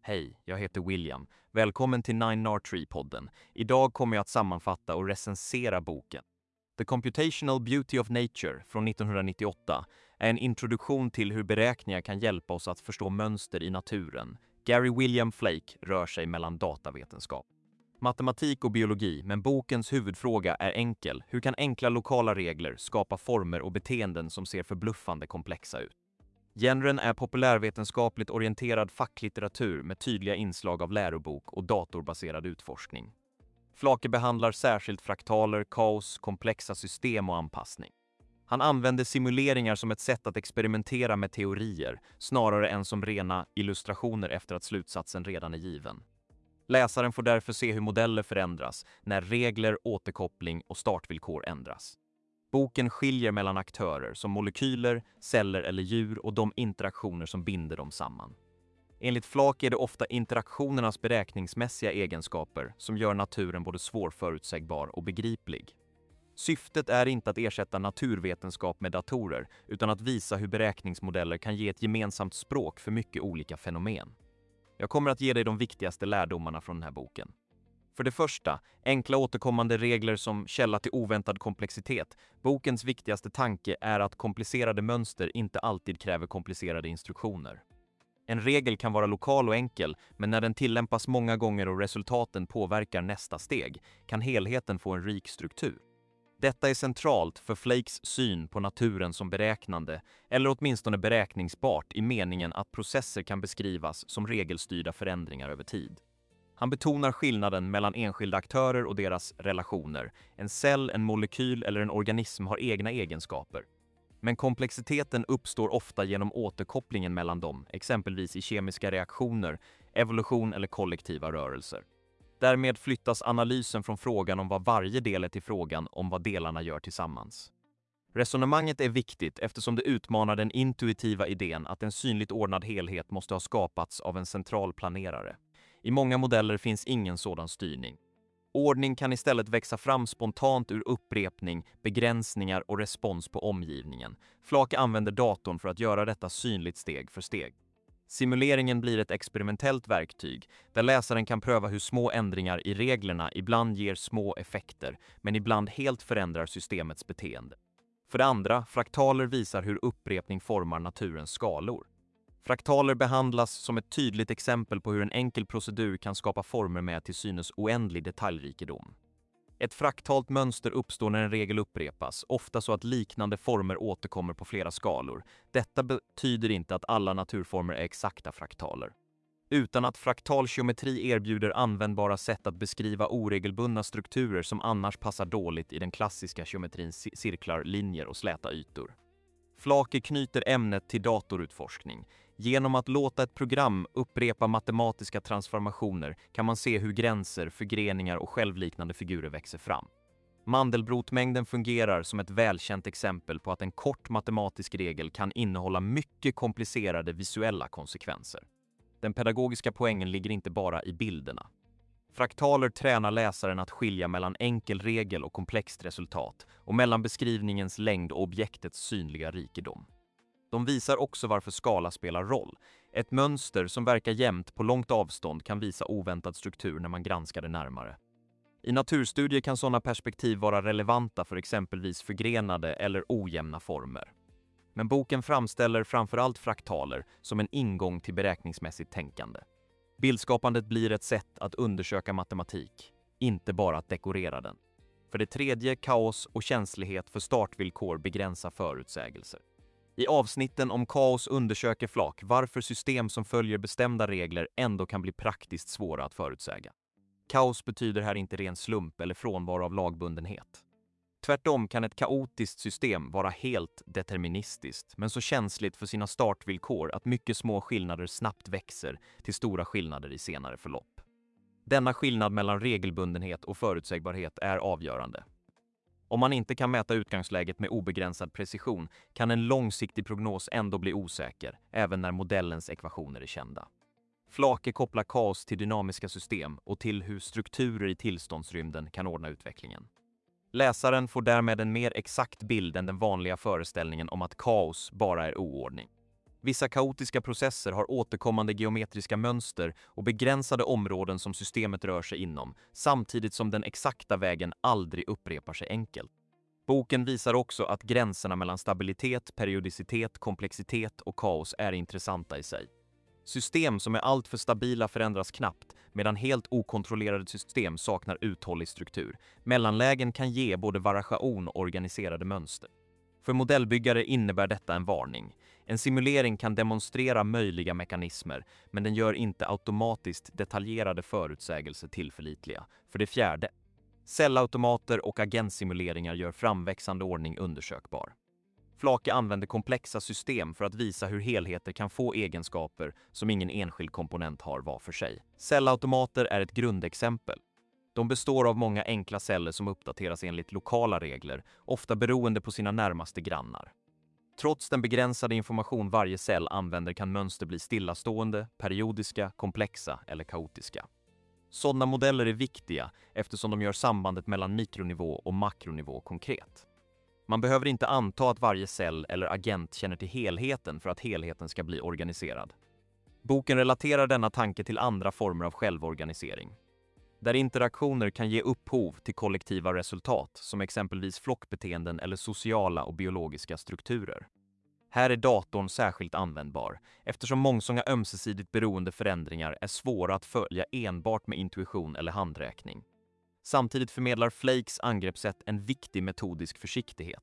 Hej, jag heter William. Välkommen till 9R3-podden. Idag kommer jag att sammanfatta och recensera boken. The Computational Beauty of Nature från 1998 är en introduktion till hur beräkningar kan hjälpa oss att förstå mönster i naturen. Gary William Flake rör sig mellan datavetenskap, matematik och biologi, men bokens huvudfråga är enkel. Hur kan enkla lokala regler skapa former och beteenden som ser förbluffande komplexa ut? Genren är populärvetenskapligt orienterad facklitteratur med tydliga inslag av lärobok och datorbaserad utforskning. Flake behandlar särskilt fraktaler, kaos, komplexa system och anpassning. Han använder simuleringar som ett sätt att experimentera med teorier, snarare än som rena illustrationer efter att slutsatsen redan är given. Läsaren får därför se hur modeller förändras när regler, återkoppling och startvillkor ändras. Boken skiljer mellan aktörer som molekyler, celler eller djur och de interaktioner som binder dem samman. Enligt Flake är det ofta interaktionernas beräkningsmässiga egenskaper som gör naturen både svårförutsägbar och begriplig. Syftet är inte att ersätta naturvetenskap med datorer, utan att visa hur beräkningsmodeller kan ge ett gemensamt språk för mycket olika fenomen. Jag kommer att ge dig de viktigaste lärdomarna från den här boken. För det första, enkla återkommande regler som källa till oväntad komplexitet. Bokens viktigaste tanke är att komplicerade mönster inte alltid kräver komplicerade instruktioner. En regel kan vara lokal och enkel, men när den tillämpas många gånger och resultaten påverkar nästa steg, kan helheten få en rik struktur. Detta är centralt för Flakes syn på naturen som beräknande, eller åtminstone beräkningsbart i meningen att processer kan beskrivas som regelstyrda förändringar över tid. Han betonar skillnaden mellan enskilda aktörer och deras relationer. En cell, en molekyl eller en organism har egna egenskaper. Men komplexiteten uppstår ofta genom återkopplingen mellan dem, exempelvis i kemiska reaktioner, evolution eller kollektiva rörelser. Därmed flyttas analysen från frågan om vad varje del är till frågan om vad delarna gör tillsammans. Resonemanget är viktigt eftersom det utmanar den intuitiva idén att en synligt ordnad helhet måste ha skapats av en central planerare. I många modeller finns ingen sådan styrning. Ordning kan istället växa fram spontant ur upprepning, begränsningar och respons på omgivningen. Flake använder datorn för att göra detta synligt steg för steg. Simuleringen blir ett experimentellt verktyg där läsaren kan pröva hur små ändringar i reglerna ibland ger små effekter, men ibland helt förändrar systemets beteende. För det andra, fraktaler visar hur upprepning formar naturens skalor. Fraktaler behandlas som ett tydligt exempel på hur en enkel procedur kan skapa former med till synes oändlig detaljrikedom. Ett fraktalt mönster uppstår när en regel upprepas, ofta så att liknande former återkommer på flera skalor. Detta betyder inte att alla naturformer är exakta fraktaler. Utan att fraktal geometri erbjuder användbara sätt att beskriva oregelbundna strukturer som annars passar dåligt i den klassiska geometrins cirklar, linjer och släta ytor. Flake knyter ämnet till datorutforskning. Genom att låta ett program upprepa matematiska transformationer kan man se hur gränser, förgreningar och självliknande figurer växer fram. Mandelbrotmängden fungerar som ett välkänt exempel på att en kort matematisk regel kan innehålla mycket komplicerade visuella konsekvenser. Den pedagogiska poängen ligger inte bara i bilderna. Fraktaler tränar läsaren att skilja mellan enkel regel och komplext resultat och mellan beskrivningens längd och objektets synliga rikedom. De visar också varför skala spelar roll. Ett mönster som verkar jämnt på långt avstånd kan visa oväntad struktur när man granskar det närmare. I naturstudier kan sådana perspektiv vara relevanta för exempelvis förgrenade eller ojämna former. Men boken framställer framförallt fraktaler som en ingång till beräkningsmässigt tänkande. Bildskapandet blir ett sätt att undersöka matematik, inte bara att dekorera den. För det tredje, kaos och känslighet för startvillkor begränsar förutsägelser. I avsnitten om kaos undersöker Flake varför system som följer bestämda regler ändå kan bli praktiskt svåra att förutsäga. Kaos betyder här inte ren slump eller frånvaro av lagbundenhet. Tvärtom kan ett kaotiskt system vara helt deterministiskt, men så känsligt för sina startvillkor att mycket små skillnader snabbt växer till stora skillnader i senare förlopp. Denna skillnad mellan regelbundenhet och förutsägbarhet är avgörande. Om man inte kan mäta utgångsläget med obegränsad precision kan en långsiktig prognos ändå bli osäker, även när modellens ekvationer är kända. Flake kopplar kaos till dynamiska system och till hur strukturer i tillståndsrymden kan ordna utvecklingen. Läsaren får därmed en mer exakt bild än den vanliga föreställningen om att kaos bara är oordning. Vissa kaotiska processer har återkommande geometriska mönster och begränsade områden som systemet rör sig inom, samtidigt som den exakta vägen aldrig upprepar sig enkelt. Boken visar också att gränserna mellan stabilitet, periodicitet, komplexitet och kaos är intressanta i sig. System som är alltför stabila förändras knappt, medan helt okontrollerade system saknar uthållig struktur. Mellanlägen kan ge både variation och organiserade mönster. För modellbyggare innebär detta en varning. En simulering kan demonstrera möjliga mekanismer, men den gör inte automatiskt detaljerade förutsägelser tillförlitliga. För det fjärde, cellautomater och agentsimuleringar gör framväxande ordning undersökbar. Flake använder komplexa system för att visa hur helheter kan få egenskaper som ingen enskild komponent har var för sig. Cellautomater är ett grundexempel. De består av många enkla celler som uppdateras enligt lokala regler, ofta beroende på sina närmaste grannar. Trots den begränsade information varje cell använder kan mönster bli stillastående, periodiska, komplexa eller kaotiska. Sådana modeller är viktiga eftersom de gör sambandet mellan mikronivå och makronivå konkret. Man behöver inte anta att varje cell eller agent känner till helheten för att helheten ska bli organiserad. Boken relaterar denna tanke till andra former av självorganisering, där interaktioner kan ge upphov till kollektiva resultat, som exempelvis flockbeteenden eller sociala och biologiska strukturer. Här är datorn särskilt användbar, eftersom mångsånga ömsesidigt beroende förändringar är svåra att följa enbart med intuition eller handräkning. Samtidigt förmedlar Flakes angreppssätt en viktig metodisk försiktighet.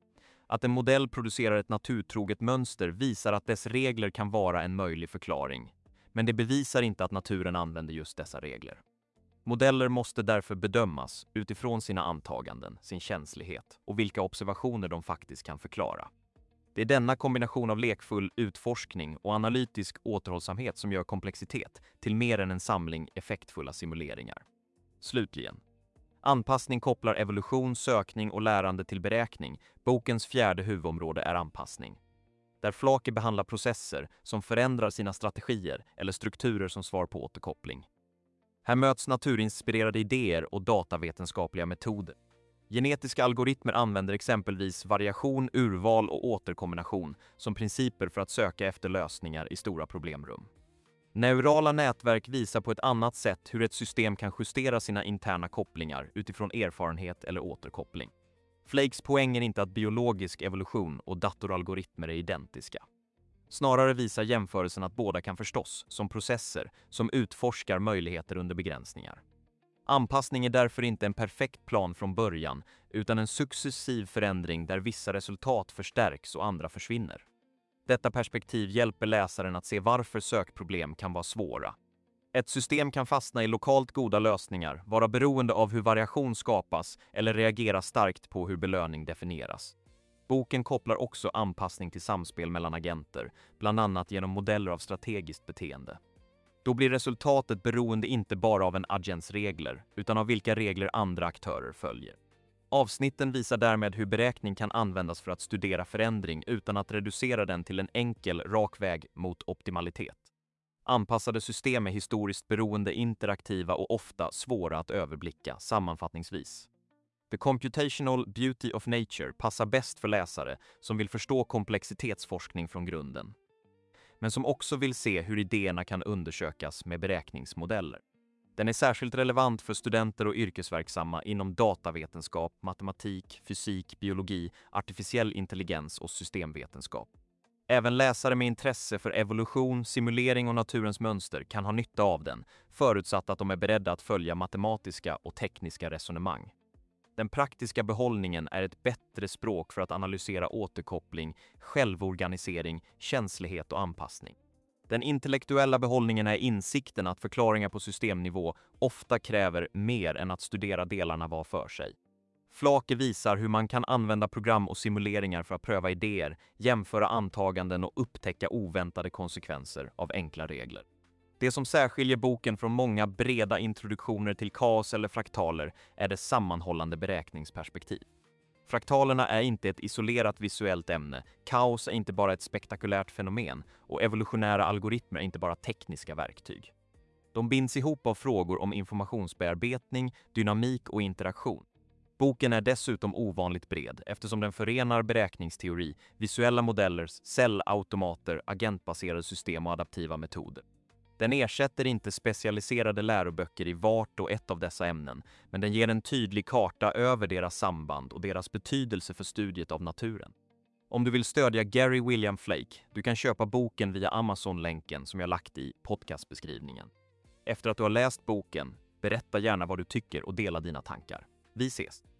Att en modell producerar ett naturtroget mönster visar att dess regler kan vara en möjlig förklaring, men det bevisar inte att naturen använder just dessa regler. Modeller måste därför bedömas utifrån sina antaganden, sin känslighet och vilka observationer de faktiskt kan förklara. Det är denna kombination av lekfull utforskning och analytisk återhållsamhet som gör komplexitet till mer än en samling effektfulla simuleringar. Slutligen, anpassning kopplar evolution, sökning och lärande till beräkning. Bokens fjärde huvudområde är anpassning, där Flake behandlar processer som förändrar sina strategier eller strukturer som svar på återkoppling. Här möts naturinspirerade idéer och datavetenskapliga metoder. Genetiska algoritmer använder exempelvis variation, urval och återkombination som principer för att söka efter lösningar i stora problemrum. Neurala nätverk visar på ett annat sätt hur ett system kan justera sina interna kopplingar utifrån erfarenhet eller återkoppling. Flakes poäng är inte att biologisk evolution och datoralgoritmer är identiska. Snarare visar jämförelsen att båda kan förstås som processer som utforskar möjligheter under begränsningar. Anpassning är därför inte en perfekt plan från början, utan en successiv förändring där vissa resultat förstärks och andra försvinner. Detta perspektiv hjälper läsaren att se varför sökproblem kan vara svåra. Ett system kan fastna i lokalt goda lösningar, vara beroende av hur variation skapas eller reagera starkt på hur belöning definieras. Boken kopplar också anpassning till samspel mellan agenter, bland annat genom modeller av strategiskt beteende. Då blir resultatet beroende inte bara av en agents regler, utan av vilka regler andra aktörer följer. Avsnitten visar därmed hur beräkning kan användas för att studera förändring utan att reducera den till en enkel, rak väg mot optimalitet. Anpassade system är historiskt beroende, interaktiva och ofta svåra att överblicka, sammanfattningsvis. The Computational Beauty of Nature passar bäst för läsare som vill förstå komplexitetsforskning från grunden, men som också vill se hur idéerna kan undersökas med beräkningsmodeller. Den är särskilt relevant för studenter och yrkesverksamma inom datavetenskap, matematik, fysik, biologi, artificiell intelligens och systemvetenskap. Även läsare med intresse för evolution, simulering och naturens mönster kan ha nytta av den, förutsatt att de är beredda att följa matematiska och tekniska resonemang. Den praktiska behållningen är ett bättre språk för att analysera återkoppling, självorganisering, känslighet och anpassning. Den intellektuella behållningen är insikten att förklaringar på systemnivå ofta kräver mer än att studera delarna var för sig. Flake visar hur man kan använda program och simuleringar för att pröva idéer, jämföra antaganden och upptäcka oväntade konsekvenser av enkla regler. Det som särskiljer boken från många breda introduktioner till kaos eller fraktaler är dess sammanhållande beräkningsperspektiv. Fraktalerna är inte ett isolerat visuellt ämne, kaos är inte bara ett spektakulärt fenomen och evolutionära algoritmer är inte bara tekniska verktyg. De binds ihop av frågor om informationsbearbetning, dynamik och interaktion. Boken är dessutom ovanligt bred eftersom den förenar beräkningsteori, visuella modeller, cellautomater, agentbaserade system och adaptiva metoder. Den ersätter inte specialiserade läroböcker i vart och ett av dessa ämnen, men den ger en tydlig karta över deras samband och deras betydelse för studiet av naturen. Om du vill stödja Gary William Flake, du kan köpa boken via Amazon-länken som jag lagt i podcastbeskrivningen. Efter att du har läst boken, berätta gärna vad du tycker och dela dina tankar. Vi ses!